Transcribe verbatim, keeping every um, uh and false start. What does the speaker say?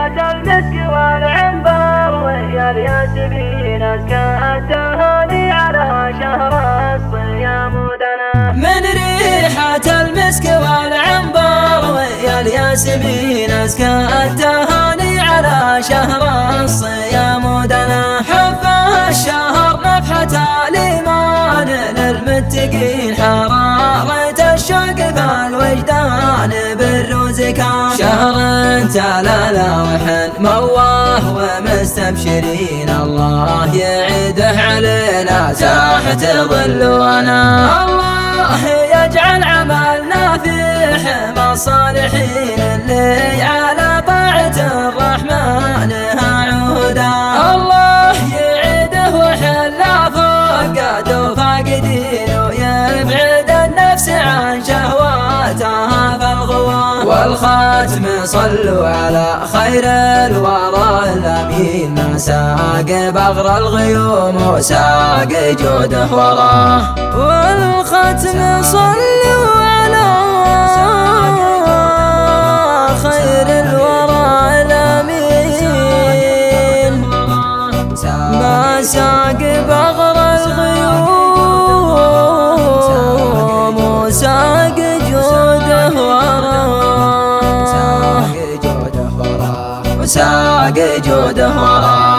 ريحة المسك والعنبر ويا الياسمين أزكى التهاني على شهر الصيام ودنا. من ريحة المسك والعنبر ويا الياسمين أزكى التهاني على شهر الصيام ودنا. حب الشهر نفحة الإيمان للمتقين، حرارة الشوق فالوجدان بالروز كان. شهر تلالا وحن مواه ومستبشرين، الله يعيده علينا تحت ظلنا. الله يجعل عملنا في حمى الصالحين اللي على طاعة الرحمن عودا. الله يعيده وحلا فقد وفاقدين ويبعد النفس عن شهواتها فالغوى. والخاتم صلوا على خير الورى الأمين، ما ساق بغر الغيوم وساق جوده وراه. والختم صلوا على خير الورى الأمين، ما ساق بغر الغيوم وساق جوده وراه. وساق جوده وراه.